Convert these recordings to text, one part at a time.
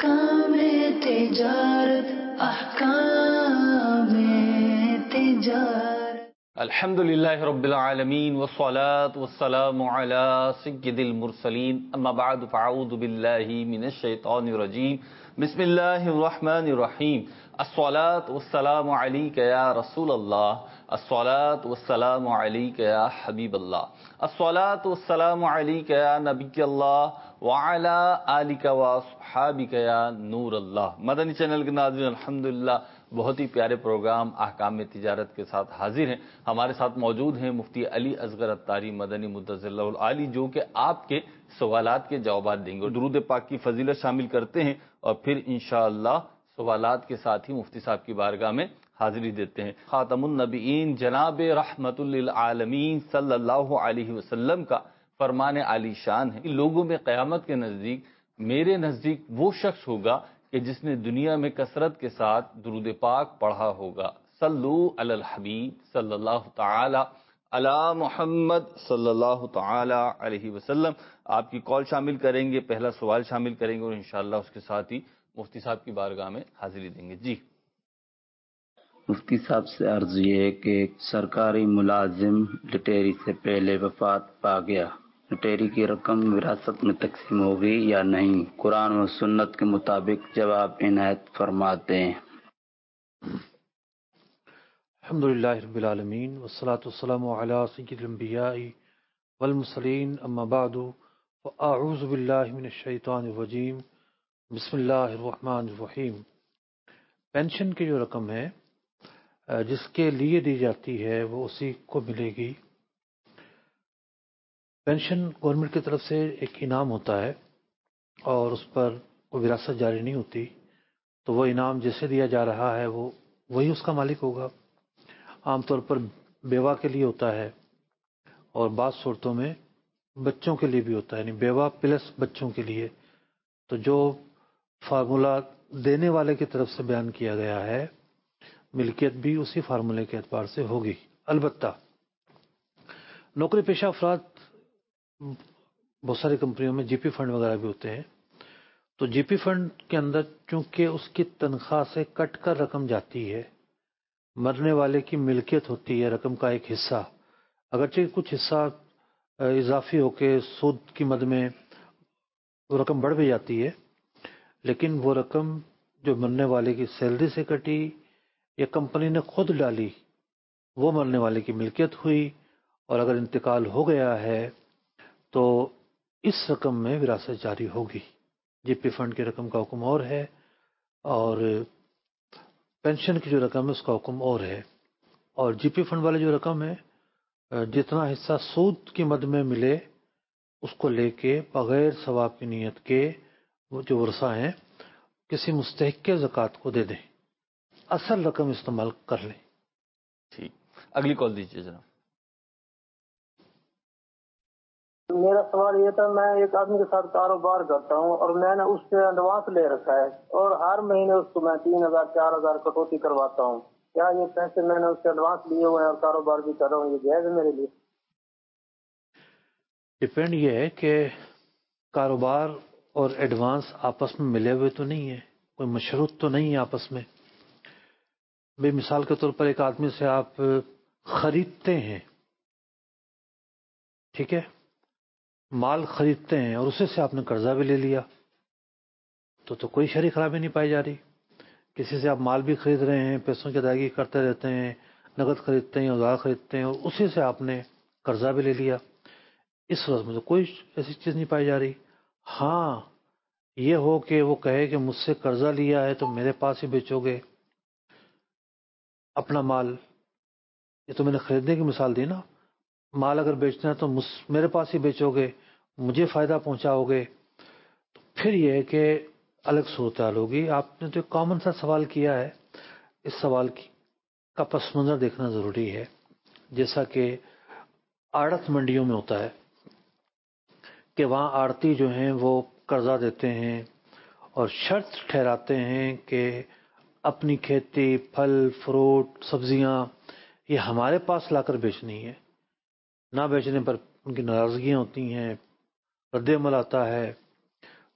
احکام تجارت، احکام تجارت۔ الحمدللہ رب العالمین والصلاة والسلام علی سید المرسلین، اما بعد فاعوذ باللہ من الشیطان الرجیم، بسم اللہ الرحمن الرحیم۔ الصلاة والسلام علیک یا رسول اللہ، الصلاة والسلام علیک یا حبیب اللہ، الصلاة والسلام علیک یا نبی اللہ وعلی آلک واصحابک یا نور اللہ۔ مدنی چینل کے ناظرین، الحمدللہ بہت ہی پیارے پروگرام احکام تجارت کے ساتھ حاضر ہیں۔ ہمارے ساتھ موجود ہیں مفتی علی اصغر اتاری مدنی مدثر اللہ العالی، جو کہ آپ کے سوالات کے جوابات دیں گے، درود پاک کی فضیلت شامل کرتے ہیں اور پھر انشاءاللہ سوالات کے ساتھ ہی مفتی صاحب کی بارگاہ میں حاضری دیتے ہیں۔ خاتم النبیین جناب رحمت للعالمین صلی اللہ علیہ وسلم کا فرمان عالی شان ہے، لوگوں میں قیامت کے نزدیک، میرے نزدیک وہ شخص ہوگا کہ جس نے دنیا میں کثرت کے ساتھ درود پاک پڑھا ہوگا۔ صلو علی الحبیب صلی اللہ تعالی علی محمد صلی اللہ تعالی علیہ وسلم۔ آپ کی کال شامل کریں گے، پہلا سوال شامل کریں گے اور انشاءاللہ اس کے ساتھ ہی مفتی صاحب کی بارگاہ میں حاضری دیں گے۔ جی مفتی صاحب سے عرض یہ ہے کہ ایک سرکاری ملازم لٹیری سے پہلے وفات پا گیا، لٹیری کی رقم وراثت میں تقسیم ہوگی یا نہیں؟ قرآن و سنت کے مطابق جواب عنایت فرماتے ہیں۔ الحمدللہ رب العالمین والصلاة والسلام علی سید الانبیاء والمرسلین، اما بعد فاعوذ باللہ من الشیطان الرجیم، بسم اللہ الرحمن الرحیم۔ پینشن کی جو رقم ہے جس کے لیے دی جاتی ہے وہ اسی کو ملے گی۔ پینشن گورنمنٹ کی طرف سے ایک انعام ہوتا ہے اور اس پر کوئی وراثت جاری نہیں ہوتی، تو وہ انعام جسے دیا جا رہا ہے وہ وہی اس کا مالک ہوگا۔ عام طور پر بیوہ کے لیے ہوتا ہے اور بعض صورتوں میں بچوں کے لیے بھی ہوتا ہے، یعنی بیوہ پلس بچوں کے لیے۔ تو جو فارمولہ دینے والے کی طرف سے بیان کیا گیا ہے، ملکیت بھی اسی فارمولے کے اعتبار سے ہوگی۔ البتہ نوکری پیشہ افراد، بہت ساری کمپنیوں میں جی پی فنڈ وغیرہ بھی ہوتے ہیں، تو جی پی فنڈ کے اندر چونکہ اس کی تنخواہ سے کٹ کر رقم جاتی ہے، مرنے والے کی ملکیت ہوتی ہے رقم کا ایک حصہ، اگرچہ کچھ حصہ اضافی ہو کے سود کی مد میں وہ رقم بڑھ بھی جاتی ہے، لیکن وہ رقم جو مرنے والے کی سیلری سے کٹی یا کمپنی نے خود ڈالی وہ مرنے والے کی ملکیت ہوئی، اور اگر انتقال ہو گیا ہے تو اس رقم میں وراثت جاری ہوگی۔ جی پی فنڈ کی رقم کا حکم اور ہے اور پینشن کی جو رقم ہے اس کا حکم اور ہے۔ اور جی پی فنڈ والے جو رقم ہے، جتنا حصہ سود کی مد میں ملے اس کو لے کے بغیر ثواب کی نیت کے وہ جو ورثہ ہیں کسی مستحق کے زکوٰۃ کو دے دیں، اصل رقم استعمال کر لیں۔ ٹھیک، اگلی کال دیجیے جناب۔ میرا سوال یہ تھا، میں ایک آدمی کے ساتھ کاروبار کرتا ہوں اور میں نے اس سے ایڈوانس لے رکھا ہے اور ہر مہینے اس کو میں 3,000 4,000 کٹوتی کرواتا ہوں۔ کیا یہ پیسے میں نے اس سے ایڈوانس لیے ہوئے ہیں اور کاروبار بھی کر رہا ہوں، یہ جائز ہے میرے لیے؟ ڈپینڈ یہ ہے کہ کاروبار اور ایڈوانس آپس میں ملے ہوئے تو نہیں ہے، کوئی مشروط تو نہیں ہے آپس میں۔ بے مثال کے طور پر ایک آدمی سے آپ خریدتے ہیں، ٹھیک ہے، مال خریدتے ہیں اور اسے سے آپ نے قرضہ بھی لے لیا تو کوئی شرعی خرابی نہیں پائی جا رہی۔ کسی سے آپ مال بھی خرید رہے ہیں، پیسوں کی ادائیگی کرتے رہتے ہیں، نقد خریدتے ہیں، اوزار خریدتے ہیں اور اسی سے آپ نے قرضہ بھی لے لیا، اس صورت میں تو کوئی ایسی چیز نہیں پائی جا رہی۔ ہاں یہ ہو کہ وہ کہے کہ مجھ سے قرضہ لیا ہے تو میرے پاس ہی بیچو گے اپنا مال، یہ تو میں نے خریدنے کی مثال دی نا، مال اگر بیچنا ہے تو میرے پاس ہی بیچو گے، مجھے فائدہ پہنچاؤ گے، تو پھر یہ ہے کہ الگ صورتحال ہوگی۔ آپ نے تو ایک کامن سا سوال کیا ہے، اس سوال کا پس منظر دیکھنا ضروری ہے۔ جیسا کہ آڑت منڈیوں میں ہوتا ہے کہ وہاں آڑتی جو ہیں وہ قرضہ دیتے ہیں اور شرط ٹھہراتے ہیں کہ اپنی کھیتی، پھل فروٹ، سبزیاں یہ ہمارے پاس لا کر بیچنی ہے، نہ بیچنے پر ان کی ناراضگیاں ہوتی ہیں، رد عمل آتا ہے،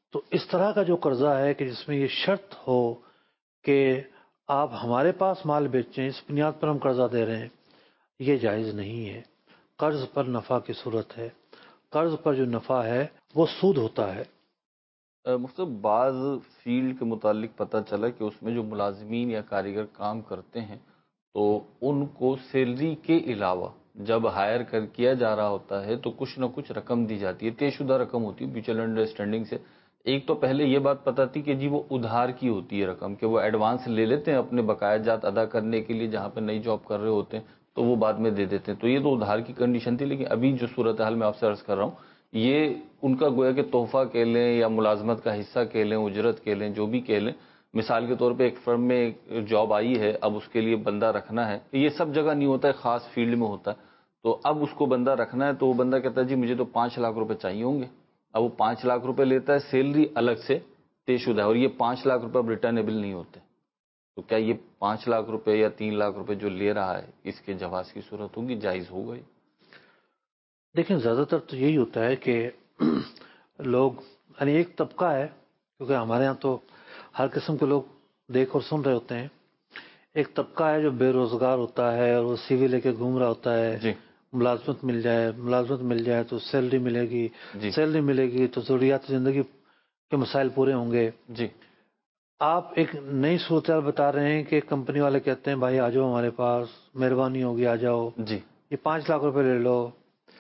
تو اس طرح کا جو قرضہ ہے کہ جس میں یہ شرط ہو کہ آپ ہمارے پاس مال بیچیں، اس بنیاد پر ہم قرضہ دے رہے ہیں، یہ جائز نہیں ہے۔ قرض پر نفع کی صورت ہے، قرض پر جو نفع ہے وہ سود ہوتا ہے۔ مفتی صاحب، بعض فیلڈ کے متعلق پتہ چلا کہ اس میں جو ملازمین یا کاریگر کام کرتے ہیں تو ان کو سیلری کے علاوہ جب ہائر کیا جا رہا ہوتا ہے تو کچھ نہ کچھ رقم دی جاتی ہے، طے شدہ رقم ہوتی ہے میوچل انڈرسٹینڈنگ سے۔ ایک تو پہلے یہ بات پتہ تھی کہ جی وہ ادھار کی ہوتی ہے رقم، کہ وہ ایڈوانس لے لیتے ہیں اپنے بقایا جات ادا کرنے کے لیے، جہاں پہ نئی جاب کر رہے ہوتے ہیں تو وہ بعد میں دے دیتے ہیں، تو یہ تو ادھار کی کنڈیشن تھی۔ لیکن ابھی جو صورتحال میں آپ سے عرض کر رہا ہوں، یہ ان کا گویا کہ تحفہ کہہ لیں یا ملازمت کا حصہ کہہ لیں، اجرت کہہ لیں، جو بھی کہہ لیں۔ مثال کے طور پہ ایک فرم میں ایک جاب آئی ہے، اب اس کے لیے بندہ رکھنا ہے، یہ سب جگہ نہیں ہوتا ہے، خاص فیلڈ میں ہوتا ہے، تو اب اس کو بندہ رکھنا ہے تو وہ بندہ کہتا ہے جی مجھے تو 5 لاکھ روپے چاہیے ہوں گے۔ اب وہ 5 لاکھ روپے لیتا ہے، سیلری الگ سے طے شدہ ہے، اور یہ 5 لاکھ روپے اب ریٹرنیبل نہیں ہوتے، تو کیا یہ 5 لاکھ روپے یا 3 لاکھ روپے جو لے رہا ہے اس کے جواز کی صورت ہوگی، جائز ہوگا یہ؟ دیکھیں زیادہ تر تو یہی ہوتا ہے کہ لوگ، یعنی ایک طبقہ ہے، کیونکہ ہمارے ہاں تو ہر قسم کے لوگ دیکھ اور سن رہے ہوتے ہیں، ایک طبقہ ہے جو بے روزگار ہوتا ہے اور وہ سی وی لے کے گھوم رہا ہوتا ہے، جی ملازمت مل جائے تو سیلری ملے گی، جی سیلری ملے گی تو ضروریات زندگی کے مسائل پورے ہوں گے۔ جی آپ ایک نئی صورتحال بتا رہے ہیں کہ کمپنی والے کہتے ہیں بھائی آ جاؤ ہمارے پاس، مہربانی ہوگی آ جاؤ، جی یہ 5 لاکھ روپے لے لو،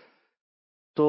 تو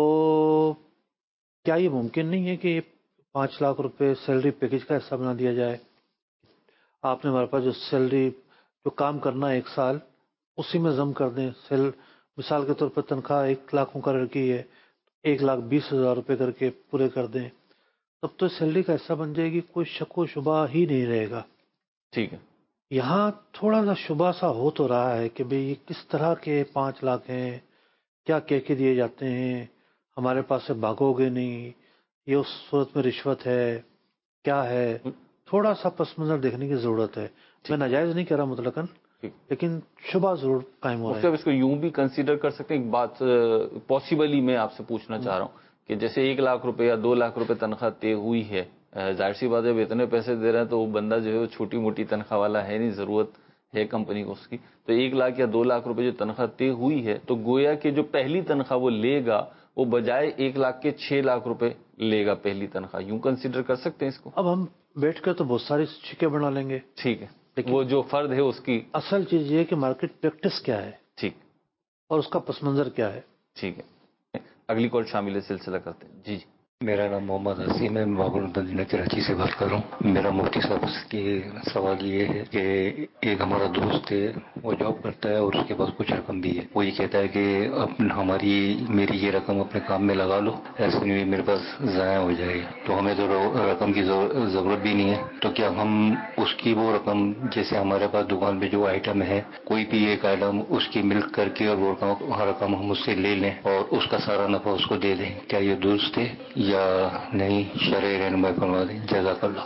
کیا یہ ممکن نہیں ہے کہ یہ 5 لاکھ روپے سیلری پیکج کا حصہ بنا دیا جائے؟ آپ نے ہمارے پاس جو سیلری، جو کام کرنا ہے 1 سال، اسی میں ضم کر دیں۔ مثال کے طور پر تنخواہ 1 لاکھ مقرر کی ہے، 1,20,000 روپے کر کے پورے کر دیں، تب تو سیلری کا حصہ بن جائے گی، کوئی شک و شبہ ہی نہیں رہے گا۔ ٹھیک ہے۔ یہاں تھوڑا سا شبہ سا ہو تو رہا ہے کہ بھئی یہ کس طرح کے 5 لاکھ ہیں، کیا کہہ کے دیے جاتے ہیں، ہمارے پاس سے بھاگو گے نہیں، یہ اس صورت میں رشوت ہے، کیا ہے، تھوڑا سا پس منظر دیکھنے کی ضرورت ہے۔ میں ناجائز نہیں کہہ رہا مطلقاً، لیکن شبہ ضرور قائم ہو رہا ہے۔ اس کو یوں بھی کنسیڈر کر سکتے ہیں، ایک بات پاسبلی میں آپ سے پوچھنا چاہ رہا ہوں کہ جیسے 1 لاکھ روپے یا 2 لاکھ روپے تنخواہ طے ہوئی ہے، ظاہر سی بات ہے جب اتنے پیسے دے رہے ہیں تو وہ بندہ جو ہے وہ چھوٹی موٹی تنخواہ والا ہے نہیں، ضرورت ہے کمپنی کو اس کی، تو 1 لاکھ یا 2 لاکھ روپے جو تنخواہ طے ہوئی ہے تو گویا کہ جو پہلی تنخواہ وہ لے گا وہ بجائے 1 لاکھ کے 6 لاکھ روپے لے گا پہلی تنخواہ، یوں کنسیڈر کر سکتے ہیں اس کو؟ اب ہم بیٹھ کر تو بہت ساری چھکے بنا لیں گے، ٹھیک ہے، لیکن وہ جو فرد ہے اس کی اصل چیز یہ ہے کہ مارکیٹ پریکٹس کیا ہے ٹھیک اور اس کا پس منظر کیا ہے۔ ٹھیک ہے، اگلی کال شامل ہے، سلسلہ کرتے ہیں۔ جی میرا نام محمد حسین ہے، میں بابر مدینہ کراچی سے بات کر رہا ہوں۔ میرا مفتی صاحب کی سوال یہ ہے کہ ایک ہمارا دوست ہے، وہ جاب کرتا ہے اور اس کے پاس کچھ رقم بھی ہے، وہ یہ کہتا ہے کہ اب میری یہ رقم اپنے کام میں لگا لو، ایسے نہیں میرے پاس ضائع ہو جائے گی، تو ہمیں تو رقم کی ضرورت بھی نہیں ہے، تو کیا ہم اس کی وہ رقم، جیسے ہمارے پاس دکان پہ جو آئٹم ہے کوئی بھی ایک آئٹم اس کی ملک کر کے اور وہ رقم ہم اس سے لے لیں اور اس کا سارا نفع اس کو دے دیں، کیا یہ درست ہے یا نہیں؟ شرعی رہنمائی فرما دیں، جزاک اللہ۔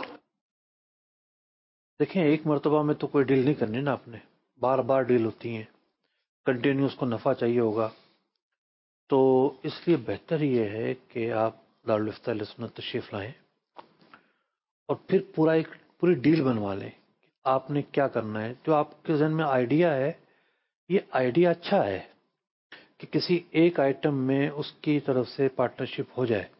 دیکھیں ایک مرتبہ میں تو کوئی ڈیل نہیں کرنی نا، آپ نے بار بار ڈیل ہوتی ہیں، کنٹینیوس کو نفع چاہیے ہوگا، تو اس لیے بہتر یہ ہے کہ آپ دارالفتہ علیہ سنت تشریف لائیں اور پھر پوری ڈیل بنوا لیں کہ آپ نے کیا کرنا ہے۔ جو آپ کے ذہن میں آئیڈیا ہے، یہ آئیڈیا اچھا ہے کہ کسی ایک آئٹم میں اس کی طرف سے پارٹنرشپ ہو جائے،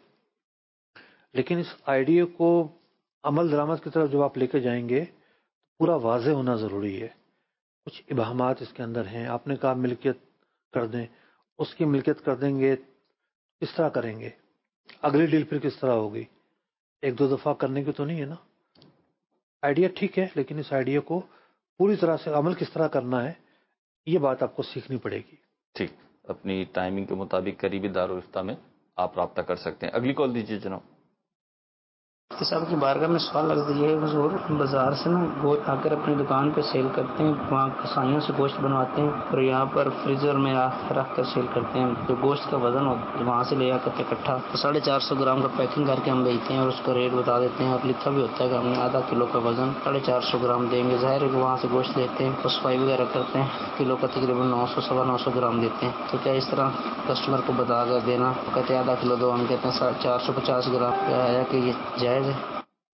لیکن اس آئیڈیا کو عمل درآمد کی طرف جب آپ لے کے جائیں گے پورا واضح ہونا ضروری ہے۔ کچھ ابہامات اس کے اندر ہیں، آپ نے کہا ملکیت کر دیں، اس کی ملکیت کر دیں گے، کس طرح کریں گے؟ اگلی ڈیل پھر کس طرح ہوگی؟ 1-2 دفعہ کرنے کی تو نہیں ہے نا۔ آئیڈیا ٹھیک ہے، لیکن اس آئیڈیا کو پوری طرح سے عمل کس طرح کرنا ہے، یہ بات آپ کو سیکھنی پڑے گی۔ ٹھیک، اپنی ٹائمنگ کے مطابق قریبی دارالفتہ میں آپ رابطہ کر سکتے ہیں۔ اگلی کال دیجیے جناب۔ مفتی صاحب کی بارگاہ میں سوال لگ یہ ہے حضور، بازار سے نا گوشت آ کر اپنی دکان پہ سیل کرتے ہیں، وہاں کسائیوں سے گوشت بنواتے ہیں اور یہاں پر فریزر میں رکھ کر سیل کرتے ہیں۔ جو گوشت کا وزن ہوتا ہے وہاں سے لے آ کر اکٹھا 450 گرام کا پیکنگ کر کے ہم بیچتے ہیں اور اس کا ریٹ بتا دیتے ہیں، اور لکھا بھی ہوتا ہے کہ ہم نے آدھا کلو کا وزن 450 گرام دیں گے۔ ظاہر ہے کہ وہاں سے گوشت لیتے ہیں اور صفائی وغیرہ کرتے ہیں، کلو کا تقریباً 900 سوا 900 گرام دیتے ہیں۔ تو کیا اس طرح کسٹمر کو بتا کر دینا، کہتے ہیں آدھا کلو دو، ہم کہتے ہیں 450 گرام، کیا ہے کہ یہ جائز ہے؟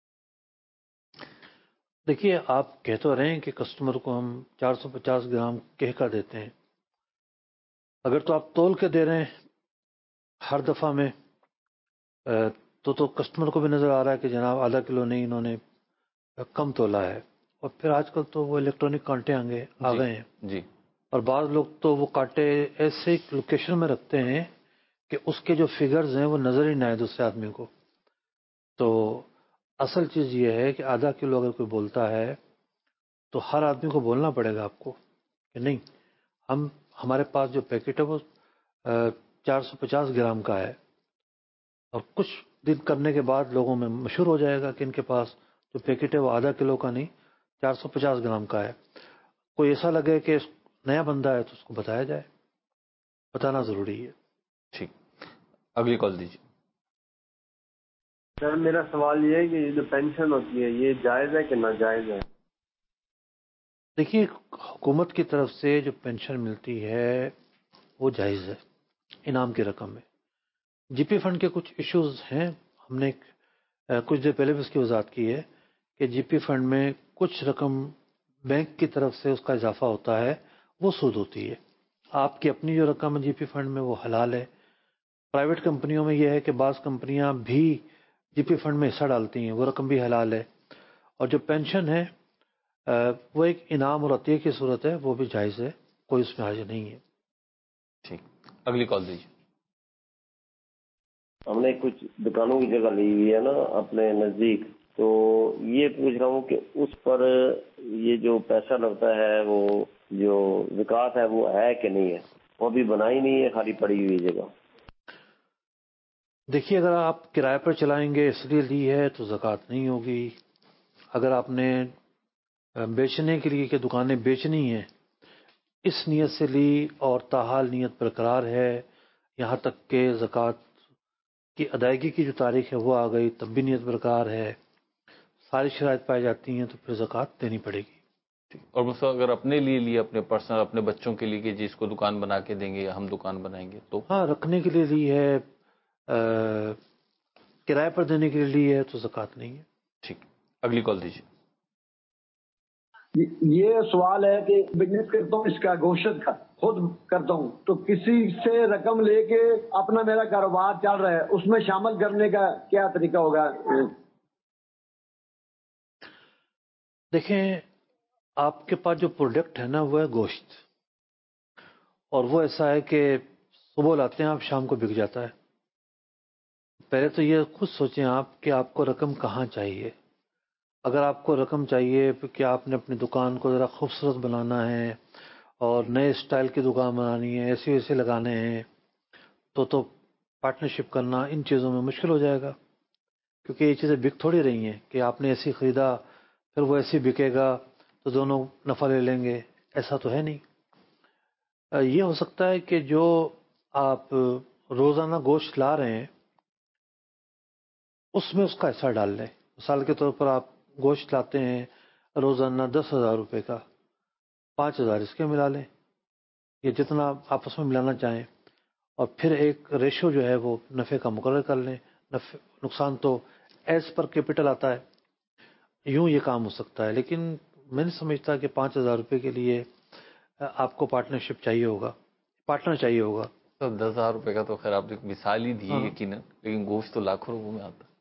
دیکھیے، آپ کہہ تو رہے ہیں کہ کسٹمر کو ہم 450 گرام کہہ کر دیتے ہیں، اگر تو آپ تول کے دے رہے ہیں ہر دفعہ میں تو کسٹمر کو بھی نظر آ رہا ہے کہ جناب آدھا کلو نہیں، انہوں نے کم تولا ہے۔ اور پھر آج کل تو وہ الیکٹرانک کانٹے آ گئے ہیں جی، اور بعض لوگ تو وہ کانٹے ایسے لوکیشن میں رکھتے ہیں کہ اس کے جو فگرز ہیں وہ نظر ہی نہ آئے دوسرے آدمی کو۔ تو اصل چیز یہ ہے کہ آدھا کلو اگر کوئی بولتا ہے تو ہر آدمی کو بولنا پڑے گا آپ کو کہ نہیں، ہمارے پاس جو پیکٹ ہے وہ 450 گرام کا ہے، اور کچھ دن کرنے کے بعد لوگوں میں مشہور ہو جائے گا کہ ان کے پاس جو پیکٹ ہے وہ آدھا کلو کا نہیں 450 گرام کا ہے۔ کوئی ایسا لگے کہ نیا بندہ ہے تو اس کو بتایا جائے، بتانا ضروری ہے۔ ٹھیک، اگلی کال دیجیے۔ سر میرا سوال یہ ہے کہ جو پینشن ہوتی ہے یہ جائز ہے کہ ناجائز ہے؟ دیکھیے، حکومت کی طرف سے جو پینشن ملتی ہے وہ جائز ہے، انعام کی رقم ہے۔ جی پی فنڈ کے کچھ ایشوز ہیں، ہم نے کچھ دیر پہلے بھی اس کی وضاحت کی ہے کہ جی پی فنڈ میں کچھ رقم بینک کی طرف سے اس کا اضافہ ہوتا ہے، وہ سود ہوتی ہے۔ آپ کی اپنی جو رقم ہے جی پی فنڈ میں وہ حلال ہے۔ پرائیویٹ کمپنیوں میں یہ ہے کہ بعض کمپنیاں بھی جی پی فنڈ میں حصہ ڈالتی ہیں، وہ رقم بھی حلال ہے۔ اور جو پینشن ہے وہ ایک انعام اور عطیے کی صورت ہے، وہ بھی جائز ہے، کوئی اس میں حرج نہیں ہے۔ ٹھیک، اگلی کال دیجیے۔ ہم نے کچھ دکانوں کی جگہ لی ہوئی ہے نا اپنے نزدیک، تو یہ پوچھ رہا ہوں کہ اس پر یہ جو پیسہ لگتا ہے وہ جو زکوٰۃ ہے وہ ہے کہ نہیں ہے؟ وہ ابھی بنائی نہیں ہے، خالی پڑی ہوئی جگہ۔ دیکھیے، اگر آپ کرائے پر چلائیں گے اس لیے لی ہے تو زکوٰۃ نہیں ہوگی۔ اگر آپ نے بیچنے کے لیے کہ دکانیں بیچنی ہیں اس نیت سے لی اور تاحال نیت برقرار ہے، یہاں تک کہ زکوٰۃ کی ادائیگی کی جو تاریخ ہے وہ آ گئی تب بھی نیت برقرار ہے، ساری شرائط پائی جاتی ہیں، تو پھر زکوٰۃ دینی پڑے گی۔ اور مجھ سے اگر اپنے لیے اپنے پرسنل اپنے بچوں کے لیے کہ جس کو دکان بنا کے دیں گے یا ہم دکان بنائیں گے تو ہاں، رکھنے کے لیے لی ہے، کرائے پر دینے کے لیے لی ہے تو زکوٰۃ نہیں ہے۔ ٹھیک، اگلی کال دیجیے۔ یہ سوال ہے کہ بزنس کرتا ہوں اس کا گوشت کا خود کرتا ہوں، تو کسی سے رقم لے کے اپنا میرا کاروبار چل رہا ہے، اس میں شامل کرنے کا کیا طریقہ ہوگا؟ دیکھیں، آپ کے پاس جو پروڈکٹ ہے نا وہ ہے گوشت، اور وہ ایسا ہے کہ صبح لاتے ہیں آپ شام کو بک جاتا ہے۔ پہلے تو یہ خود سوچیں آپ کہ آپ کو رقم کہاں چاہیے۔ اگر آپ کو رقم چاہیے کہ آپ نے اپنی دکان کو ذرا خوبصورت بنانا ہے اور نئے اسٹائل کی دکان بنانی ہے، ایسے ویسے لگانے ہیں، تو پارٹنرشپ کرنا ان چیزوں میں مشکل ہو جائے گا، کیونکہ یہ چیزیں بک تھوڑی رہی ہیں کہ آپ نے ایسی خریدا پھر وہ ایسی بکے گا تو دونوں نفع لے لیں گے، ایسا تو ہے نہیں۔ یہ ہو سکتا ہے کہ جو آپ روزانہ گوشت لا رہے ہیں اس میں اس کا حصہ ڈال لیں۔ مثال کے طور پر آپ گوشت لاتے ہیں روزانہ 10,000 روپے کا، 5,000 اس کے ملا لیں، یہ جتنا آپس میں ملانا چاہیں، اور پھر ایک ریشو جو ہے وہ نفع کا مقرر کر لیں۔ نقصان تو ایز پر کیپٹل آتا ہے، یوں یہ کام ہو سکتا ہے، لیکن میں نہیں سمجھتا کہ 5,000 روپے کے لیے آپ کو پارٹنرشپ چاہیے ہوگا، پارٹنر چاہیے ہوگا۔ 10,000 روپے کا تو خیر آپ نے مثال ہی دی ہے یقیناً، لیکن گوشت تو لاکھوں روپوں میں آتا ہے۔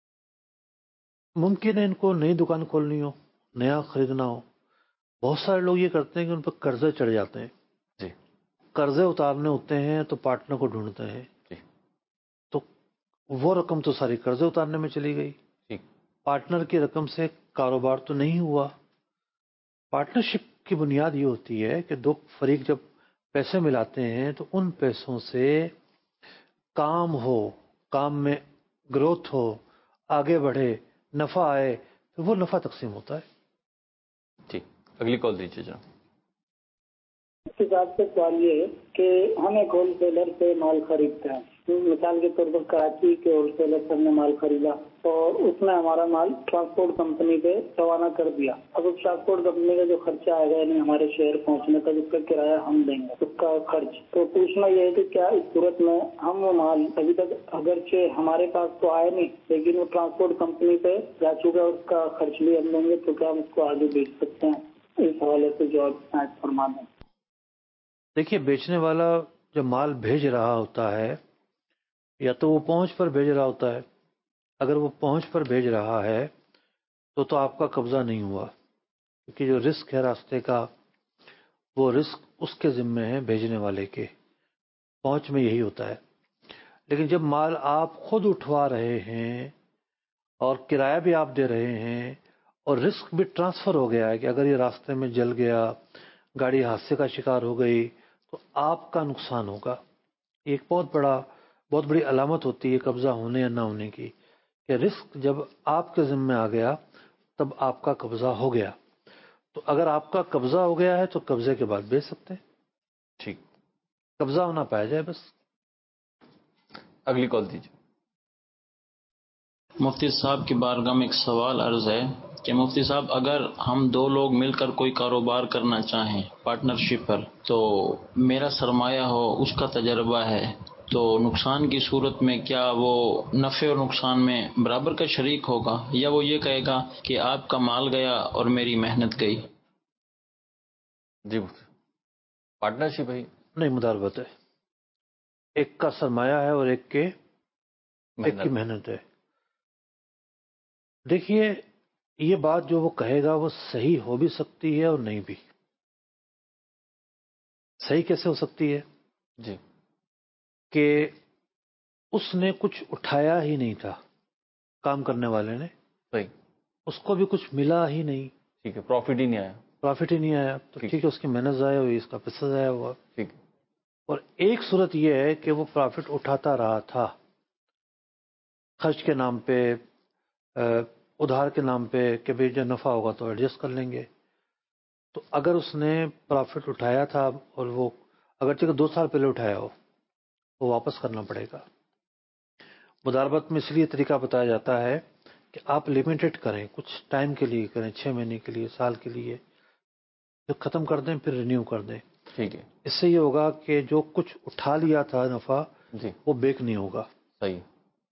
ممکن ہے ان کو نئی دکان کھولنی ہو، نیا خریدنا ہو۔ بہت سارے لوگ یہ کرتے ہیں کہ ان پر قرضے چڑھ جاتے ہیں، جی قرضے اتارنے ہوتے ہیں تو پارٹنر کو ڈھونڈتے ہیں، جی تو وہ رقم تو ساری قرضے اتارنے میں چلی گئی، ٹھیک، پارٹنر کی رقم سے کاروبار تو نہیں ہوا۔ پارٹنرشپ کی بنیاد یہ ہوتی ہے کہ دو فریق جب پیسے ملاتے ہیں تو ان پیسوں سے کام ہو، کام میں گروتھ ہو، آگے بڑھے، نفع آئے، پھر وہ نفع تقسیم ہوتا ہے. ٹھیک، اگلی کال دیجیے جناب. اس حساب سے سوال یہ ہے کہ ہم ایک ہول سیلر سے مال خریدتے ہیں. مثال کے طور پر کراچی کے ہول سیلر سے ہم نے مال خریدا اور اس نے ہمارا مال ٹرانسپورٹ کمپنی پہ روانہ کر دیا. اب اس ٹرانسپورٹ کمپنی کا جو خرچہ آئے گا یعنی ہمارے شہر پہنچنے تک اس کا کرایہ ہم دیں گے، اس کا خرچ. تو پوچھنا یہ ہے کہ کیا اس صورت میں ہم وہ مال ابھی تک اگرچہ ہمارے پاس تو آئے نہیں لیکن وہ ٹرانسپورٹ کمپنی پہ جا چکا ہے، اس کا خرچ بھی ہم دیں گے، تو کیا ہم اس کو آگے بیچ سکتے ہیں؟ اس حوالے سے جو آپ فرما دیں. دیکھیے، بیچنے والا جب مال بھیج رہا ہوتا ہے یا تو وہ پہنچ پر بھیج رہا ہوتا ہے. اگر وہ پہنچ پر بھیج رہا ہے تو آپ کا قبضہ نہیں ہوا، کیونکہ جو رسک ہے راستے کا وہ رسک اس کے ذمے ہے، بھیجنے والے کے. پہنچ میں یہی ہوتا ہے. لیکن جب مال آپ خود اٹھوا رہے ہیں اور کرایہ بھی آپ دے رہے ہیں اور رسک بھی ٹرانسفر ہو گیا ہے کہ اگر یہ راستے میں جل گیا، گاڑی حادثے کا شکار ہو گئی تو آپ کا نقصان ہوگا. یہ ایک بہت بڑی علامت ہوتی ہے قبضہ ہونے یا نہ ہونے کی، کہ رسک جب آپ کے ذمہ آ گیا تب آپ کا قبضہ ہو گیا. تو اگر آپ کا قبضہ ہو گیا ہے تو قبضے کے بعد بیچ سکتے ہیں. ٹھیک، قبضہ ہونا پایا جائے بس. اگلی کال دیجیے. مفتی صاحب کی بارگاہ میں ایک سوال عرض ہے کہ مفتی صاحب اگر ہم دو لوگ مل کر کوئی کاروبار کرنا چاہیں پارٹنرشپ پر، تو میرا سرمایہ ہو، اس کا تجربہ ہے، تو نقصان کی صورت میں کیا وہ نفع اور نقصان میں برابر کا شریک ہوگا، یا وہ یہ کہے گا کہ آپ کا مال گیا اور میری محنت گئی؟ جی پارٹنرشپ ہے نہیں، مداربت ہے. ایک کا سرمایہ ہے اور ایک کی محنت ہے. دیکھیے، یہ بات جو وہ کہے گا وہ صحیح ہو بھی سکتی ہے اور نہیں بھی. صحیح کیسے ہو سکتی ہے؟ جی، کہ اس نے کچھ اٹھایا ہی نہیں تھا، کام کرنے والے نے، صحیح، اس کو بھی کچھ ملا ہی نہیں. ٹھیک ہے، پروفٹ ہی نہیں آیا. پروفٹ ہی نہیں آیا تو ٹھیک ہے، اس کی محنت ضائع ہوئی، اس کا پیسہ ضائع ہوا. ٹھیک. اور ایک صورت یہ ہے کہ وہ پروفٹ اٹھاتا رہا تھا، خرچ کے نام پہ، ادھار کے نام پہ، کہ بھئی جو نفع ہوگا تو ایڈجسٹ کر لیں گے. تو اگر اس نے پروفٹ اٹھایا تھا اور وہ اگرچہ کہ 2 سال پہلے اٹھایا ہو، وہ واپس کرنا پڑے گا. مداربت میں اس لیے طریقہ بتایا جاتا ہے کہ آپ لمیٹڈ کریں، کچھ ٹائم کے لیے کریں، 6 مہینے کے لیے، سال کے لیے، جو ختم کر دیں پھر رینیو کر دیں. ٹھیک ہے. اس سے یہ ہوگا کہ جو کچھ اٹھا لیا تھا نفع جی، وہ بیک نہیں ہوگا. صحیح.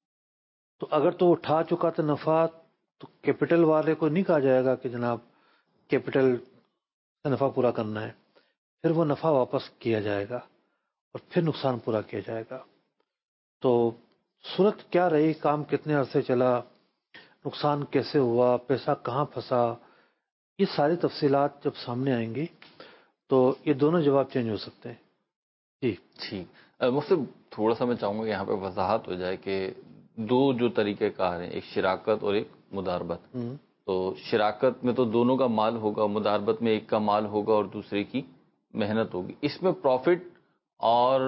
تو اگر تو اٹھا چکا تھا نفع تو کیپٹل والے کو نہیں کہا جائے گا کہ جناب کیپٹل سے نفع پورا کرنا ہے، پھر وہ نفع واپس کیا جائے گا اور پھر نقصان پورا کیا جائے گا. تو صورت کیا رہی، کام کتنے عرصے چلا، نقصان کیسے ہوا، پیسہ کہاں پھنسا، یہ ساری تفصیلات جب سامنے آئیں گی تو یہ دونوں جواب چینج ہو سکتے ہیں. جی ٹھیک. مفتی تھوڑا سا میں چاہوں گا یہاں پہ وضاحت ہو جائے کہ دو جو طریقہ کار ہیں، ایک شراکت اور ایک مداربت. تو شراکت میں تو دونوں کا مال ہوگا، مداربت میں ایک کا مال ہوگا اور دوسرے کی محنت ہوگی. اس میں پروفٹ اور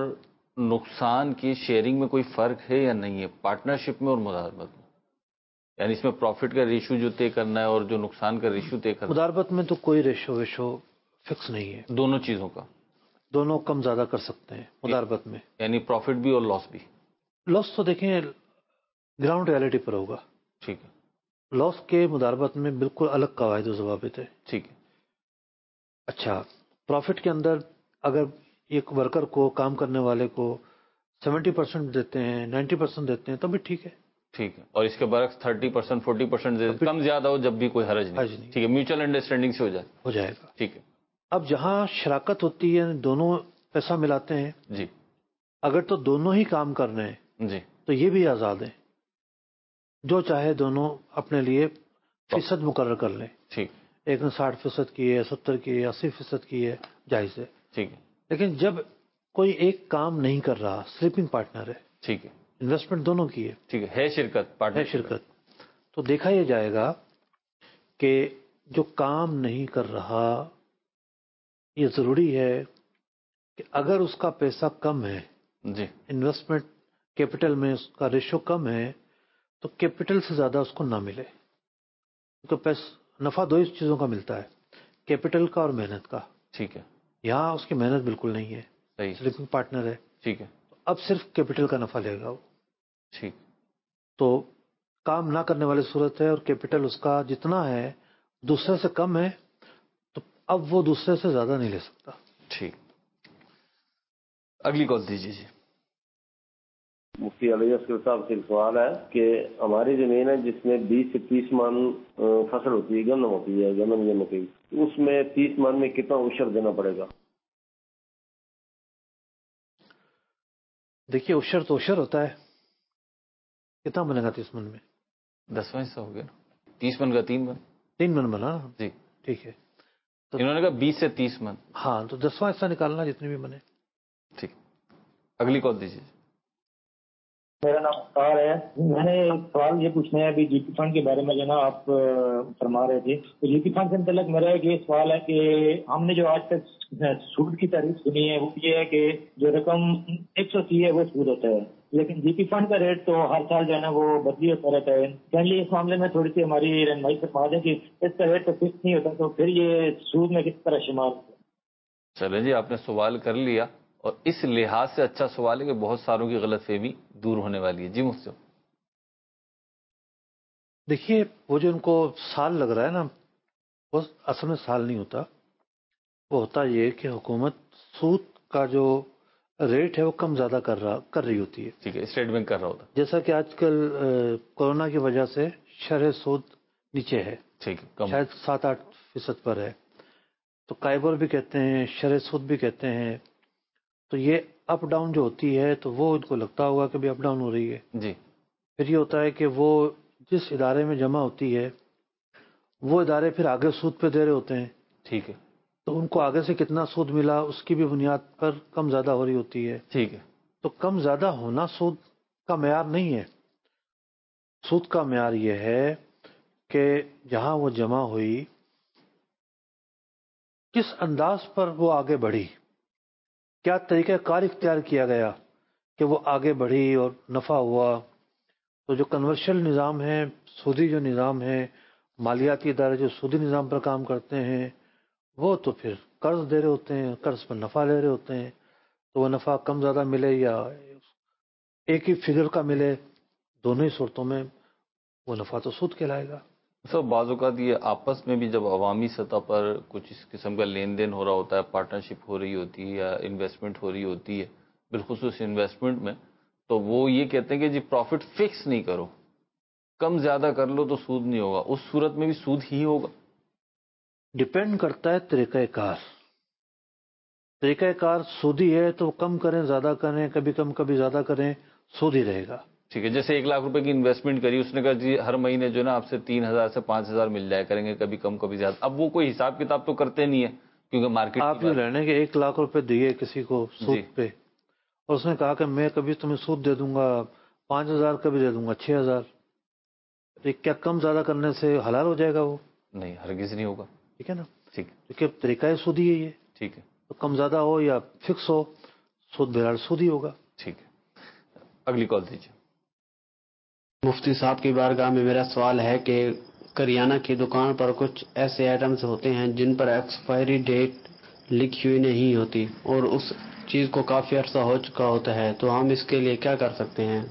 نقصان کی شیئرنگ میں کوئی فرق ہے یا نہیں ہے پارٹنرشپ میں اور مداربت میں؟ یعنی اس میں پروفٹ کا ریشو جو طے کرنا ہے اور جو نقصان کا ریشو طے کرنا ہے؟ مداربت میں تو کوئی ریشو فکس نہیں ہے، دونوں چیزوں کا دونوں کم زیادہ کر سکتے ہیں مداربت میں. یعنی پروفٹ بھی اور لاس بھی. لاس تو دیکھیں گراؤنڈ ریالٹی پر ہوگا. ٹھیک ہے. لاس کے مداربت میں بالکل الگ قواعد و ضوابط ہے. ٹھیک ہے. اچھا، پروفٹ کے اندر اگر ایک ورکر کو، کام کرنے والے کو 70% دیتے ہیں، 90% دیتے ہیں تو بھی ٹھیک ہے. ٹھیک ہے. اور اس کے برعکس 30%، 40% کم زیادہ ہو جب بھی کوئی حرج نہیں. ٹھیک ہے، میوچل انڈرسٹینڈنگ سے ہو جائے گا. ٹھیک ہے. اب جہاں شراکت ہوتی ہے، دونوں پیسہ ملاتے ہیں. جی. اگر تو دونوں ہی کام کر رہے ہیں جی تو یہ بھی آزاد ہیں، جو چاہے دونوں اپنے لیے فیصد مقرر کر لیں. ٹھیک. ایک نے 60% کی ہے، 70 کی ہے، 80% کی ہے، جائز ہے. ٹھیک ہے. لیکن جب کوئی ایک کام نہیں کر رہا، سلیپنگ پارٹنر ہے. ٹھیک ہے. انویسٹمنٹ دونوں کی ہے. ٹھیک ہے شرکت ہے شرکت. تو دیکھا یہ جائے گا کہ جو کام نہیں کر رہا، یہ ضروری ہے کہ اگر اس کا پیسہ کم ہے، جی، انویسٹمنٹ کیپٹل میں اس کا ریشو کم ہے، تو کیپٹل سے زیادہ اس کو نہ ملے، کیونکہ نفع دو ہی چیزوں کا ملتا ہے، کیپٹل کا اور محنت کا. ٹھیک ہے. یہاں اس کی محنت بالکل نہیں ہے، صحیح. سلیپنگ پارٹنر ہے. ٹھیک ہے. اب صرف کیپٹل کا نفع لے گا وہ. ٹھیک. تو کام نہ کرنے والی صورت ہے، اور کیپٹل اس کا جتنا ہے دوسرے سے کم ہے، تو اب وہ دوسرے سے زیادہ نہیں لے سکتا. ٹھیک. اگلی کال دیجیے جی. مفتی علی اصغر صاحب سے ایک سوال ہے کہ ہماری زمین ہے جس میں 20 سے 30 من فصل ہوتی ہے، گندم ہوتی ہے، گندم یا مکئی، اس میں 30 من میں کتنا عشر دینا پڑے گا؟ دیکھیے عشر تو عشر ہوتا ہے، کتنا بنے گا 30 من میں؟ 10واں حصہ ہو گیا نا. 30 من کا 3 من. 3 من بنا نا جی. ٹھیک ہے. انہوں نے کہا 20 سے 30 من. ہاں تو 10واں حصہ نکالنا جتنے بھی بنے. ٹھیک. اگلی کال دیجیے. میرا نام مختار ہے. میں نے ایک سوال یہ پوچھنا ہے، ابھی جی پی فنڈ کے بارے میں جو نا آپ فرما رہے تھے، تو جی پی فنڈ سے متعلق میرا ایک یہ سوال ہے کہ ہم نے جو آج تک سود کی تعریف سنی ہے وہ یہ ہے کہ جو رقم 180 ہے وہ سود ہوتا ہے، لیکن جی پی فنڈ کا ریٹ تو ہر سال جو ہے نا وہ بدلی ہوتا رہتا ہے. پہلے اس معاملے میں تھوڑی سی ہماری رہنمائی فرما دیں کہ اس کا ریٹ تو فکس نہیں ہوتا، تو پھر یہ سود میں کس طرح شمار ہوتا ہے؟ چلیں جی، آپ نے سوال کر لیا، اور اس لحاظ سے اچھا سوال ہے کہ بہت ساروں کی غلط فہمی دور ہونے والی ہے. جی مفتی. دیکھیے وہ جو ان کو سال لگ رہا ہے نا، وہ اصل میں سال نہیں ہوتا. وہ ہوتا یہ کہ حکومت سود کا جو ریٹ ہے وہ کم زیادہ کر رہی ہوتی ہے. ٹھیک ہے. اسٹیٹ بینک کر رہا ہوتا. جیسا کہ آج کل کورونا کی وجہ سے شرح سود نیچے ہے. ٹھیک ہے. شاید 7-8% پر ہے. تو قائبر بھی کہتے ہیں، شرح سود بھی کہتے ہیں. تو یہ اپ ڈاؤن جو ہوتی ہے تو وہ ان کو لگتا ہوگا کہ بھی اپ ڈاؤن ہو رہی ہے. جی. پھر یہ ہوتا ہے کہ وہ جس ادارے میں جمع ہوتی ہے وہ ادارے پھر آگے سود پہ دے رہے ہوتے ہیں. ٹھیک ہے. تو ان کو آگے سے کتنا سود ملا اس کی بھی بنیاد پر کم زیادہ ہو رہی ہوتی ہے. ٹھیک ہے. تو کم زیادہ ہونا سود کا معیار نہیں ہے. سود کا معیار یہ ہے کہ جہاں وہ جمع ہوئی کس انداز پر وہ آگے بڑھی، کیا طریقہ کار اختیار کیا گیا کہ وہ آگے بڑھی اور نفع ہوا. تو جو کنورشل نظام ہے، سودی جو نظام ہے، مالیاتی ادارے جو سودی نظام پر کام کرتے ہیں، وہ تو پھر قرض دے رہے ہوتے ہیں، قرض پر نفع لے رہے ہوتے ہیں. تو وہ نفع کم زیادہ ملے یا ایک ہی فگر کا ملے، دونوں ہی صورتوں میں وہ نفع تو سود کہلائے گا. سر بعض اوقات یہ آپس میں بھی جب عوامی سطح پر کچھ اس قسم کا لین دین ہو رہا ہوتا ہے، پارٹنرشپ ہو رہی ہوتی ہے یا انویسٹمنٹ ہو رہی ہوتی ہے، بالخصوص انویسٹمنٹ میں، تو وہ یہ کہتے ہیں کہ جی پروفٹ فکس نہیں کرو، کم زیادہ کر لو تو سود نہیں ہوگا. اس صورت میں بھی سود ہی ہوگا. ڈپینڈ کرتا ہے طریقہ کار. طریقہ کار سودی ہے تو کم کریں زیادہ کریں، کبھی کم کبھی زیادہ کریں، سود ہی رہے گا. ٹھیک ہے. جیسے 1,00,000 روپے کی انویسٹمنٹ کری، اس نے کہا جی ہر مہینے جو ہے نا آپ سے 3,000 سے 5,000 مل جائے کریں گے، کبھی کم کبھی زیادہ. اب وہ کوئی حساب کتاب تو کرتے نہیں ہے کیونکہ مارکیٹ آپ یہ لینے کہ 1,00,000 روپے دیے کسی کو سود پہ، اور اس نے کہا کہ میں کبھی تمہیں سود دے دوں گا 5,000، کبھی دے دوں گا 6,000. کیا کم زیادہ کرنے سے حلال ہو جائے گا؟ وہ نہیں، ہرگز نہیں ہوگا. ٹھیک ہے نا. ٹھیک. کیونکہ طریقہ سودی ہے یہ. ٹھیک ہے. تو کم زیادہ ہو یا فکس ہو، سود بہرحال سود ہی ہوگا. ٹھیک ہے. اگلی کال دیجیے. مفتی صاحب کی بارگاہ میں میرا سوال ہے کہ کریانہ کی دکان پر کچھ ایسے آئٹمز ہوتے ہیں جن پر ایکسپائری ڈیٹ لکھی ہوئی نہیں ہوتی اور اس چیز کو کافی عرصہ ہو چکا ہوتا ہے، تو ہم اس کے لیے کیا کر سکتے ہیں؟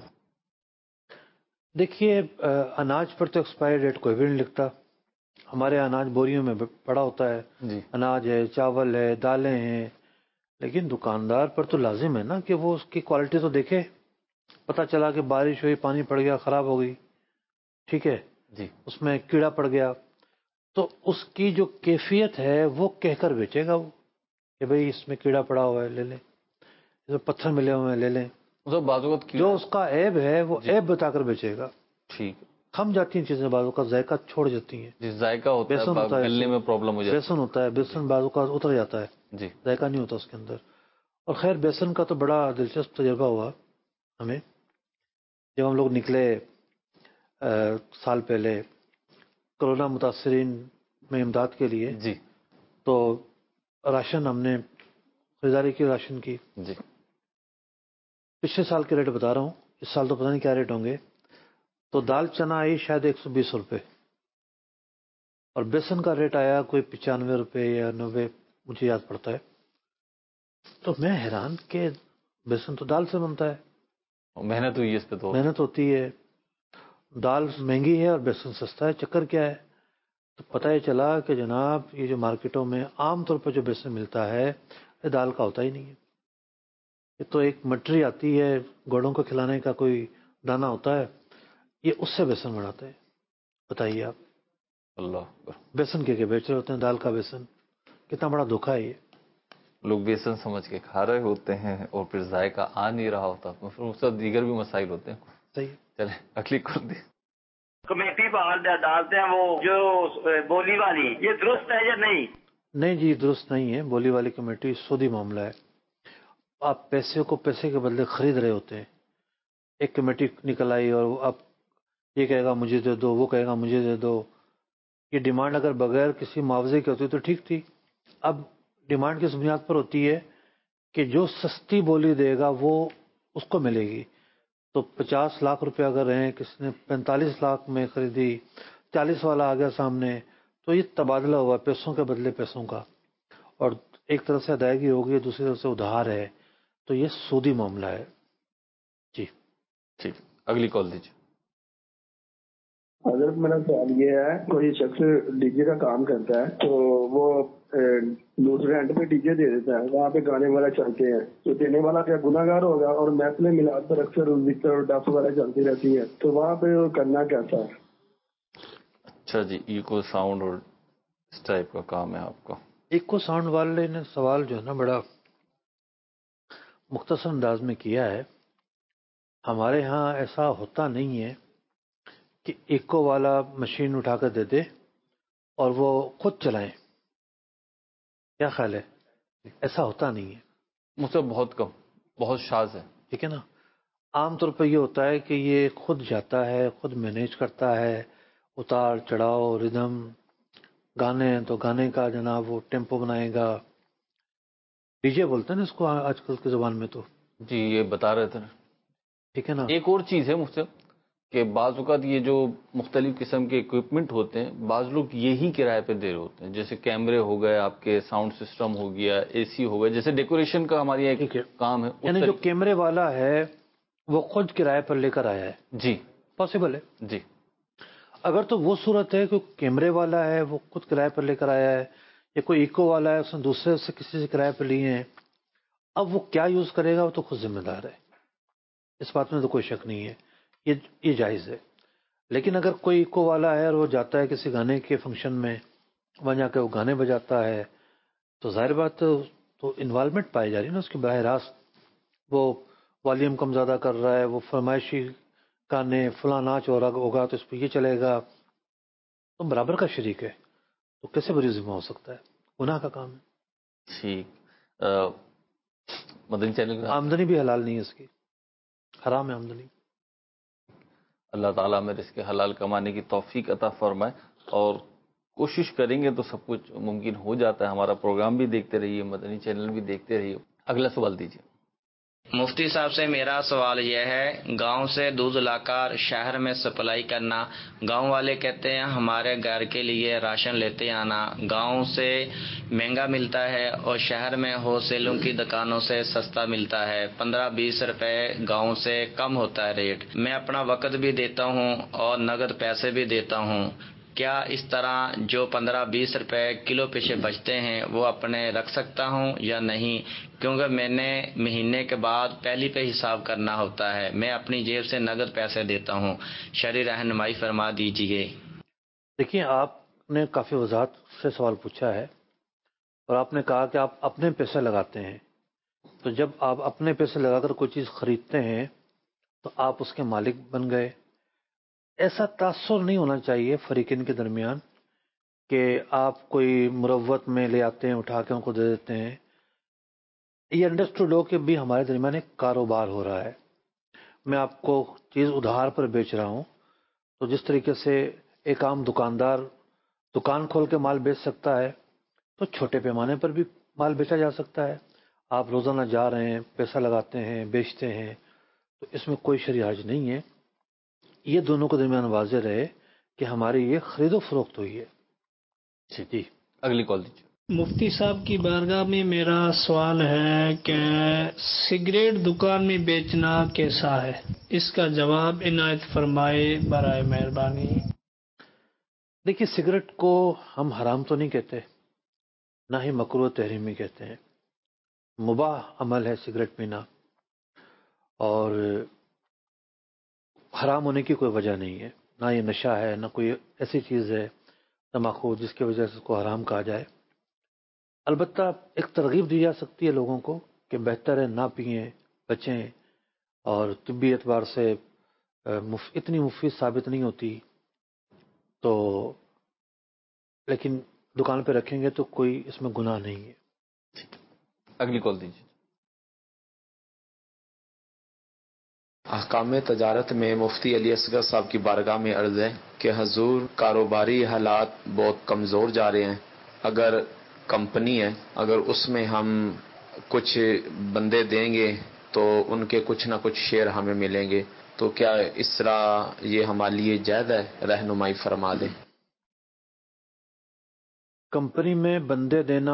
دیکھیے اناج پر تو ایکسپائری ڈیٹ کوئی بھی نہیں لکھتا. ہمارے اناج بوریوں میں پڑا ہوتا ہے. جی. اناج ہے، چاول ہے، دالیں ہیں، لیکن دکاندار پر تو لازم ہے نا کہ وہ اس کی کوالٹی تو دیکھے. پتہ چلا کہ بارش ہوئی، پانی پڑ گیا، خراب ہو گئی، ٹھیک ہے، جی، اس میں کیڑا پڑ گیا، تو اس کی جو کیفیت ہے وہ کہہ کر بیچے گا وہ کہ بھئی اس میں کیڑا پڑا ہوا ہے، لے لیں، اس میں پتھر ملے ہوئے ہیں، لے لیں. جو اس کا عیب ہے وہ عیب بتا کر بیچے گا. ٹھیک. کھم جاتی ہیں چیزیں، بعضوں کا ذائقہ چھوڑ جاتی ہیں. جی، ذائقہ ہوتا ہے، گلنے میں پرابلم ہو جاتی ہے. بیسن ہوتا ہے، بیسن بعضوں کا اتر جاتا ہے. جی. ذائقہ نہیں ہوتا اس کے اندر. اور خیر بیسن کا تو بڑا دلچسپ تجربہ ہوا ہمیں جب ہم لوگ نکلے سال پہلے کرونا متاثرین میں امداد کے لیے. جی. تو راشن ہم نے خریداری کی، راشن کی. جی. پچھلے سال کے ریٹ بتا رہا ہوں، اس سال تو پتہ نہیں کیا ریٹ ہوں گے. تو دال چنا آئی شاید 120 روپے اور بیسن کا ریٹ آیا کوئی 95 روپے یا 90، مجھے یاد پڑتا ہے. تو میں حیران کہ بیسن تو دال سے بنتا ہے، محنت ہوئی اس پہ، تو محنت ہوتی ہے، دال مہنگی ہے اور بیسن سستا ہے، چکر کیا ہے؟ تو پتہ یہ چلا کہ جناب یہ جو مارکیٹوں میں عام طور پہ جو بیسن ملتا ہے یہ دال کا ہوتا ہی نہیں ہے. یہ تو ایک مٹری آتی ہے گوڑوں کو کھلانے کا، کوئی دانہ ہوتا ہے، یہ اس سے بیسن بناتے ہیں. بتائیے آپ، اللہ، بیسن کے بیچ رہے ہوتے ہیں، دال کا بیسن. کتنا بڑا دھوکہ ہے یہ. لوگ بیسن سمجھ کے کھا رہے ہوتے ہیں اور پھر ذائقہ آ نہیں رہا ہوتا، پھر اس سے دیگر بھی مسائل ہوتے ہیں. صحیح. چلیں اگلی کر دیں. کمیٹی باہر ڈالتے ہیں وہ جو بولی والی، یہ درست ہے یا نہیں؟ نہیں جی، درست نہیں ہے. بولی والی کمیٹی سودی معاملہ ہے. آپ پیسے کو پیسے کے بدلے خرید رہے ہوتے ہیں. ایک کمیٹی نکل آئی اور اب یہ کہے گا مجھے دے دو، وہ کہے گا مجھے دے دو. یہ ڈیمانڈ اگر بغیر کسی معاوضے کی ہوتی تو ٹھیک تھی. اب ڈیمانڈ کس بنیاد پر ہوتی ہے کہ جو سستی بولی دے گا وہ اس کو ملے گی. تو 50 لاکھ روپے اگر ہیں، کسی نے 45 لاکھ میں خریدی، 40 والا آ گیا سامنے، تو یہ تبادلہ ہوا پیسوں کے بدلے پیسوں کا، اور ایک طرف سے ادائیگی ہوگی، دوسری طرف سے ادھار ہے. تو یہ سودی معاملہ ہے. جی ٹھیک، اگلی کال دیجیے. حضرت میرا سوال یہ ہے، کوئی شخص ڈی جے کا کام کرتا ہے تو وہ دوسرے اینڈ پہ ڈی جے دے دیتا ہے، وہاں پہ گانے وغیرہ چلتے ہیں، تو دینے والا کیا گناہ گار ہوگا؟ اور محفل میلاد پر اکثر ذکر اور ڈف وغیرہ چلتی رہتی ہے، تو وہاں پہ کرنا کیسا ہے؟ اچھا جی، ایکو ساؤنڈ اور اس ٹائپ کا کام ہے آپ کا. ایکو ساؤنڈ والے نے سوال جو ہے نا بڑا مختصر انداز میں کیا ہے. ہمارے ہاں ایسا ہوتا نہیں ہے کہ ایکو والا مشین اٹھا کر دے دے اور وہ خود چلائیں. کیا خیال ہے؟ ایسا ہوتا نہیں ہے. مجھ سے بہت کم، بہت شاذ ہے. ٹھیک ہے نا. عام طور پہ یہ ہوتا ہے کہ یہ خود جاتا ہے، خود مینیج کرتا ہے، اتار چڑھاؤ، ردم، گانے تو گانے کا جناب وہ ٹیمپو بنائے گا. ڈی جے بولتے ہیں نا اس کو آج کل کی زبان میں. تو جی یہ بتا رہے تھے. ٹھیک ہے نا. ایک اور چیز ہے مجھ سے کہ بعض اوقات یہ جو مختلف قسم کے اکوپمنٹ ہوتے ہیں بعض لوگ یہی کرائے پہ دے رہے ہوتے ہیں. جیسے کیمرے ہو گئے، آپ کے ساؤنڈ سسٹم ہو گیا، اے سی ہو گیا، جیسے ڈیکوریشن کا ہماری ایک کام ہے. یعنی جو کیمرے والا ہے وہ خود کرائے پر لے کر آیا ہے. جی پاسبل ہے. جی اگر تو وہ صورت ہے کہ کیمرے والا ہے وہ خود کرائے پر لے کر آیا ہے، یا کوئی ایکو والا ہے اس نے دوسرے سے کسی سے کرائے پر لیے ہیں، اب وہ کیا یوز کرے گا وہ تو خود ذمہ دار ہے. اس بات میں تو کوئی شک نہیں ہے، یہ جائز ہے. لیکن اگر کوئی ایکو والا ہے اور وہ جاتا ہے کسی گانے کے فنکشن میں، وہاں جا کے وہ گانے بجاتا ہے، تو ظاہر بات تو انوالومنٹ پائی جا رہی ہے نا اس کی براہ راست. وہ والیوم کم زیادہ کر رہا ہے، وہ فرمائشی گانے فلاں ناچ ہو رہا ہوگا تو اس پہ یہ چلے گا، تو برابر کا شریک ہے، تو کیسے بری ذمہ ہو سکتا ہے؟ گناہ کا کام ہے. ٹھیک. مدنی چینل آمدنی بھی حلال نہیں ہے اس کی، حرام ہے آمدنی. اللہ تعالیٰ میں رزق حلال کمانے کی توفیق عطا فرمائے، اور کوشش کریں گے تو سب کچھ ممکن ہو جاتا ہے. ہمارا پروگرام بھی دیکھتے رہیے، مدنی چینل بھی دیکھتے رہیے. اگلا سوال دیجیے. مفتی صاحب سے میرا سوال یہ ہے، گاؤں سے دودھ لا کر شہر میں سپلائی کرنا. گاؤں والے کہتے ہیں ہمارے گھر کے لیے راشن لیتے آنا. گاؤں سے مہنگا ملتا ہے اور شہر میں ہول سیلوں کی دکانوں سے سستا ملتا ہے. 15-20 روپے گاؤں سے کم ہوتا ہے ریٹ. میں اپنا وقت بھی دیتا ہوں اور نقد پیسے بھی دیتا ہوں. کیا اس طرح جو 15-20 روپے کلو پیچھے بچتے ہیں وہ اپنے رکھ سکتا ہوں یا نہیں؟ کیونکہ میں نے مہینے کے بعد پہلی پہ حساب کرنا ہوتا ہے. میں اپنی جیب سے نقد پیسے دیتا ہوں. شرعی رہنمائی فرما دیجیے. دیکھیے، آپ نے کافی وضاحت سے سوال پوچھا ہے اور آپ نے کہا کہ آپ اپنے پیسے لگاتے ہیں. تو جب آپ اپنے پیسے لگا کر کوئی چیز خریدتے ہیں تو آپ اس کے مالک بن گئے. ایسا تاثر نہیں ہونا چاہیے فریقین کے درمیان کہ آپ کوئی مروت میں لے آتے ہیں، اٹھا کے ان کو دے دیتے ہیں. یہ انڈرسٹوڈ ہو کہ بھی ہمارے درمیان ایک کاروبار ہو رہا ہے. میں آپ کو چیز ادھار پر بیچ رہا ہوں، تو جس طریقے سے ایک عام دکاندار دکان کھول کے مال بیچ سکتا ہے تو چھوٹے پیمانے پر بھی مال بیچا جا سکتا ہے. آپ روزانہ جا رہے ہیں، پیسہ لگاتے ہیں، بیچتے ہیں، تو اس میں کوئی شرعی حرج نہیں ہے. یہ دونوں کے درمیان واضح رہے کہ ہماری یہ خرید و فروخت ہوئی ہے. جی اگلی کال دیجیے. مفتی صاحب کی بارگاہ میں میرا سوال ہے کہ سگریٹ دکان میں بیچنا کیسا ہے؟ اس کا جواب عنایت فرمائے برائے مہربانی. دیکھیے، سگریٹ کو ہم حرام تو نہیں کہتے، نہ ہی مکروہ تحریمی کہتے ہیں. مباح عمل ہے سگریٹ پینا، اور حرام ہونے کی کوئی وجہ نہیں ہے. نہ یہ نشہ ہے، نہ کوئی ایسی چیز ہے تمباکو جس کی وجہ سے اس کو حرام کہا جائے. البتہ ایک ترغیب دی جا سکتی ہے لوگوں کو کہ بہتر ہے نہ پئیں، بچیں، اور طبی اعتبار سے اتنی مفید ثابت نہیں ہوتی، تو لیکن دکان پہ رکھیں گے تو کوئی اس میں گناہ نہیں ہے. اگلی کال دیجیے. احکام تجارت میں مفتی علی اصغر صاحب کی بارگاہ میں عرض ہے کہ حضور کاروباری حالات بہت کمزور جا رہے ہیں. اگر کمپنی ہے، اگر اس میں ہم کچھ بندے دیں گے تو ان کے کچھ نہ کچھ شیئر ہمیں ملیں گے، تو کیا اس طرح یہ ہمارے لیے جائز ہے؟ رہنمائی فرما دیں. کمپنی میں بندے دینا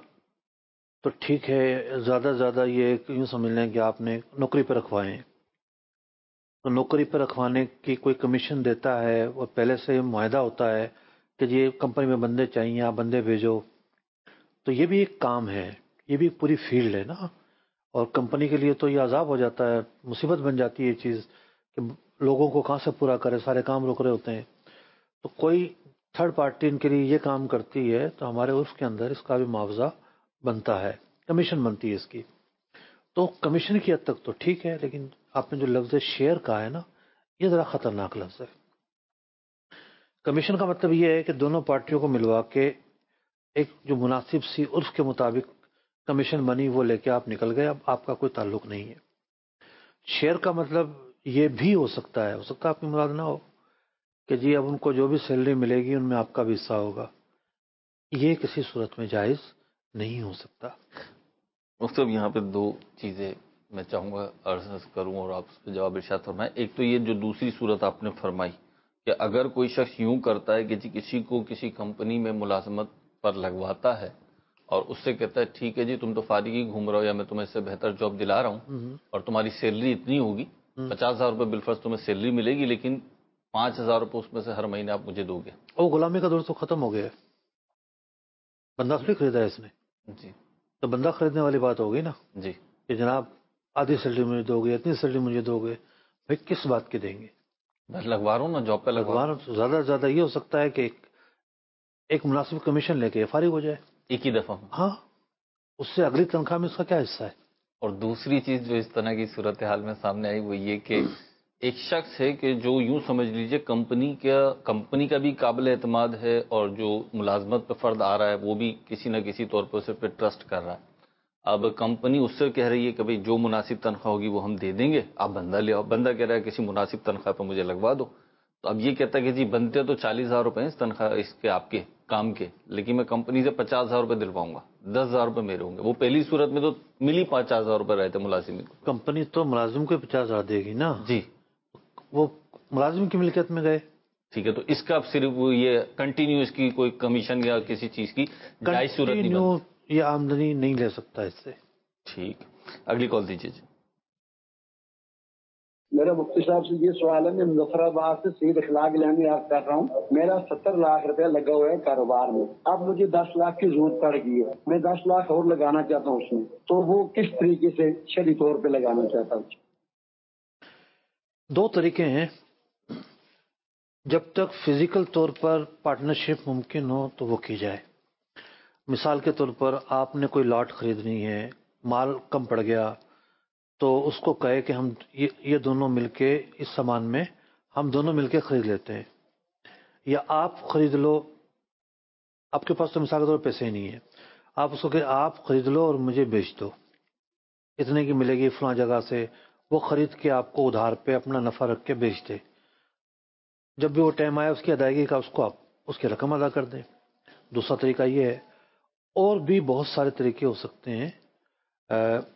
تو ٹھیک ہے، زیادہ سے زیادہ یہ یوں سمجھ لیں کہ آپ نے نوکری پہ رکھوائے ہیں، تو نوکری پہ رکھوانے کی کوئی کمیشن دیتا ہے، اور پہلے سے معاہدہ ہوتا ہے کہ یہ کمپنی میں بندے چاہیے، آپ بندے بھیجو، تو یہ بھی ایک کام ہے، یہ بھی پوری فیلڈ ہے نا. اور کمپنی کے لیے تو یہ عذاب ہو جاتا ہے، مصیبت بن جاتی ہے یہ چیز کہ لوگوں کو کہاں سے پورا کرے، سارے کام رک رہے ہوتے ہیں. تو کوئی تھرڈ پارٹی ان کے لیے یہ کام کرتی ہے تو ہمارے عرف کے اندر اس کا بھی معاوضہ بنتا ہے، کمیشن بنتی ہے اس کی. تو کمیشن کی حد تک تو ٹھیک ہے، لیکن آپ نے جو لفظ شیئر کہا ہے نا، یہ ذرا خطرناک لفظ ہے. کمیشن کا مطلب یہ ہے کہ دونوں پارٹیوں کو ملوا کے ایک جو مناسب سی عرف کے مطابق کمیشن بنی وہ لے کے آپ نکل گئے، اب آپ کا کوئی تعلق نہیں ہے. شیئر کا مطلب یہ بھی ہو سکتا ہے آپ کی مراد نہ ہو کہ جی اب ان کو جو بھی سیلری ملے گی ان میں آپ کا بھی حصہ ہوگا. یہ کسی صورت میں جائز نہیں ہو سکتا. مختلف یہاں پہ دو چیزیں میں چاہوں گا عرض کروں اور آپ اس پہ جواب ارشاد فرمائیں. ایک تو یہ جو دوسری صورت آپ نے فرمائی کہ اگر کوئی شخص یوں کرتا ہے کہ جی کسی کو کسی کمپنی میں ملازمت پر لگواتا ہے اور اس سے کہتا ہے ٹھیک ہے جی تم تو فارغ ہی گھوم رہے ہو، یا میں تمہیں اس سے بہتر جاب دلا رہا ہوں اور تمہاری سیلری اتنی ہوگی، 50,000 روپے بالفرض تمہیں سیلری ملے گی، لیکن 5,000 روپے اس میں سے ہر مہینے آپ مجھے دو گے. وہ غلامی کا دور تو ختم ہو گیا ہے، بندہ تھوڑی خریدا ہے اس نے. جی تو بندہ خریدنے والی بات ہوگی نا جی کہ جناب آدھی سیلری مجھے دو گے، اتنی سیلری مجھے دو گے. بھائی کس بات کی دیں گے؟ لگوا رہا ہوں نا جاب پہ لگوا رہا ہوں. زیادہ سے زیادہ یہ ہو سکتا ہے کہ ایک مناسب کمیشن لے کے فارغ ہو جائے ایک ہی دفعہ. ہاں، اس سے اگلی تنخواہ میں اس کا کیا حصہ ہے؟ اور دوسری چیز جو اس طرح کی صورتحال میں سامنے آئی وہ یہ کہ ایک شخص ہے کہ جو یوں سمجھ لیجئے کمپنی کا بھی قابل اعتماد ہے، اور جو ملازمت پہ فرد آ رہا ہے وہ بھی کسی نہ کسی طور پر اسے پہ ٹرسٹ کر رہا ہے. اب کمپنی اس سے کہہ رہی ہے کہ بھئی جو مناسب تنخواہ ہوگی وہ ہم دے دیں گے، آپ بندہ لے آؤ. بندہ کہہ رہا ہے کسی مناسب تنخواہ پہ مجھے لگوا دو. تو اب یہ کہتا ہے کہ جی بنتے تو 40,000 روپے ہیں اس تنخواہ اس کے آپ کے کام کے، لیکن میں کمپنی سے 50,000 روپے دلواؤں گا، 10,000 روپے میرے ہوں گے. وہ پہلی صورت میں تو ملی 50,000 روپے رہتے ملازم کو. کمپنی تو ملازم کو 50,000 دے گی نا. جی وہ ملازم کی ملکیت میں گئے. ٹھیک ہے، تو اس کا صرف یہ کنٹینیو اس کی کوئی کمیشن یا کسی چیز کی جائز صورت نہیں بنتی، یہ آمدنی نہیں لے سکتا اس سے. ٹھیک، اگلی کال دیجیے. میرا مفتی صاحب سے یہ سوال ہے، میں مظفر آباد سے سید اخلاق لانی آپ کر رہا ہوں. میرا 70 لاکھ روپیہ لگا ہوا ہے کاروبار میں. اب مجھے 10 لاکھ کی ضرورت پڑ گئی ہے، میں 10 لاکھ اور لگانا چاہتا ہوں اس میں، تو وہ کس طریقے سے شرعی طور پہ لگانا چاہتا ہوں؟ دو طریقے ہیں. جب تک فزیکل طور پر پارٹنرشپ ممکن ہو تو وہ کی جائے. مثال کے طور پر آپ نے کوئی لاٹ خریدنی ہے، مال کم پڑ گیا تو اس کو کہے کہ ہم یہ دونوں مل کے اس سامان میں ہم دونوں مل کے خرید لیتے ہیں، یا آپ خرید لو. آپ کے پاس تو مثال کے طور پر پیسے ہی نہیں ہے، آپ اس کو کہ آپ خرید لو اور مجھے بیچ دو، اتنے کی ملے گی فلاں جگہ سے. وہ خرید کے آپ کو ادھار پہ اپنا نفع رکھ کے بیچ دے. جب بھی وہ ٹائم آئے اس کی ادائیگی کا اس کو آپ اس کی رقم ادا کر دیں. دوسرا طریقہ یہ ہے. اور بھی بہت سارے طریقے ہو سکتے ہیں،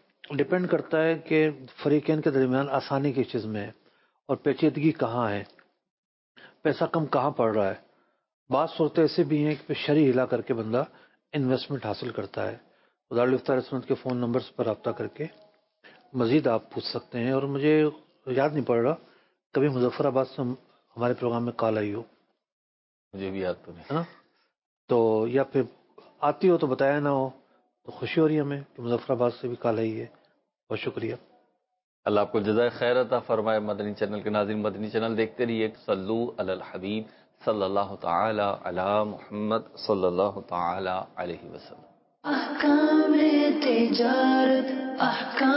ڈپینڈ کرتا ہے کہ فریقین کے درمیان آسانی کس چیز میں ہے اور پیچیدگی کہاں ہے. پیسہ کم کہاں پڑ رہا ہے. بعض صورتیں ایسے بھی ہیں کہ شرعی ہلا کر کے بندہ انویسٹمنٹ حاصل کرتا ہے. دارالفتہ سنت کے فون نمبرز پر رابطہ کر کے مزید آپ پوچھ سکتے ہیں. اور مجھے یاد نہیں پڑ رہا کبھی مظفر آباد سے ہمارے پروگرام میں کال آئی ہو. مجھے بھی یاد تو نہیں. ہاں تو یا پھر آتی ہو تو بتایا نہ ہو تو خوشی ہو رہی ہے ہمیں کہ مظفر آباد سے بھی کال آئی ہے. بہت شکریہ. اللہ آپ کو جزائے خیر عطا فرمائے. مدنی چینل کے ناظرین مدنی چینل دیکھتے رہیے. صلو علی الحبیب صلی اللہ تعالی علی محمد صلی اللہ تعالی علیہ وسلم. احکام تجارت احکام